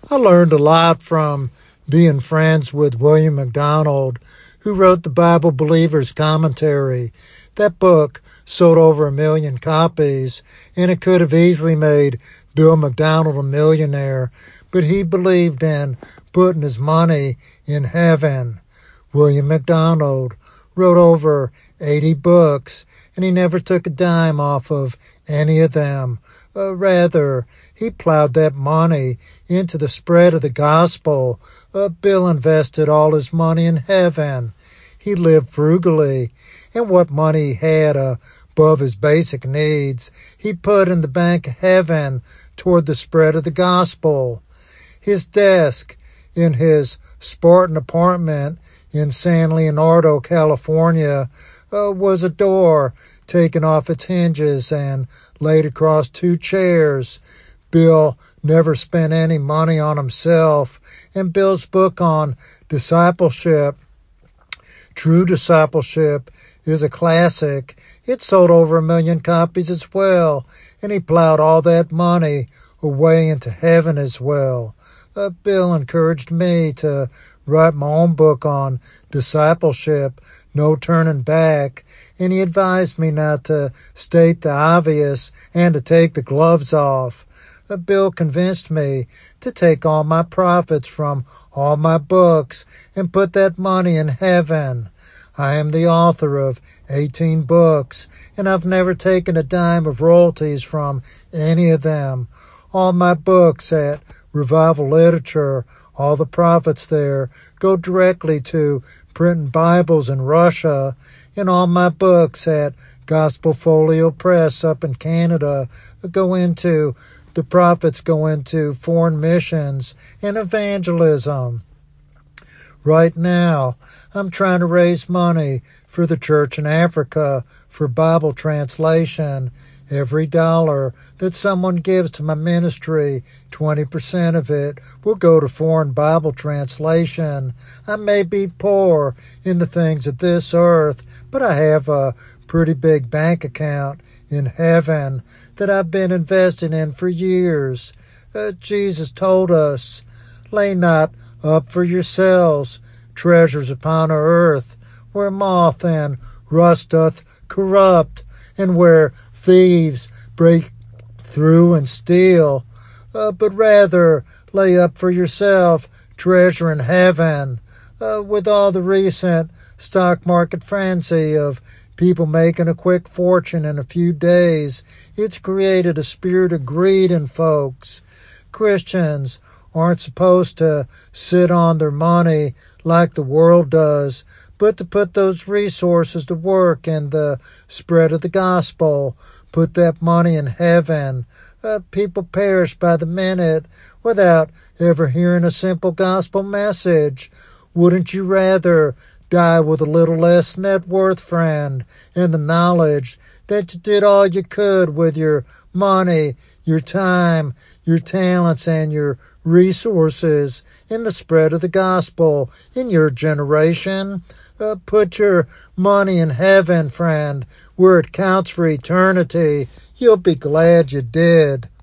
I learned a lot from being friends with William MacDonald, who wrote the Bible Believer's Commentary. That book sold over 1 million copies, and it could have easily made Bill MacDonald a millionaire, but he believed in putting his money in heaven. William MacDonald wrote over 80 books, and he never took a dime off of any of them. Rather, he plowed that money into the spread of the gospel. Bill invested all his money in heaven. He lived frugally, and what money he had above his basic needs, he put in the bank of heaven toward the spread of the gospel. His desk in his Spartan apartment in San Leonardo, California, was a door taken off its hinges and laid across 2 chairs. Bill never spent any money on himself, and Bill's book on discipleship, True Discipleship, is a classic. It sold over 1 million copies as well, and he plowed all that money away into heaven as well. Bill encouraged me to write my own book on discipleship, No Turning Back, and he advised me not to state the obvious and to take the gloves off. Bill convinced me to take all my profits from all my books and put that money in heaven. I am the author of 18 books, and I've never taken a dime of royalties from any of them. All my books at Revival Literature, all the profits there go directly to printing Bibles in Russia, and all my books at Gospel Folio Press up in Canada the profits go into foreign missions and evangelism. Right now, I'm trying to raise money for the church in Africa for Bible translation. Every dollar that someone gives to my ministry, 20% of it will go to foreign Bible translation. I may be poor in the things of this earth, but I have a pretty big bank account in heaven that I've been investing in for years. Jesus told us, lay not up for yourselves treasures upon earth, where moth and rust doth corrupt, and where thieves break through and steal, but rather lay up for yourself treasure in heaven. With all the recent stock market frenzy of people making a quick fortune in a few days, it's created a spirit of greed in folks. Christians aren't supposed to sit on their money like the world does, but to put those resources to work in the spread of the gospel. Put that money in heaven. People perish by the minute without ever hearing a simple gospel message. Wouldn't you rather die with a little less net worth, friend, and the knowledge that you did all you could with your money, your time, your talents, and your resources in the spread of the gospel in your generation? Put your money in heaven, friend, where it counts for eternity. You'll be glad you did.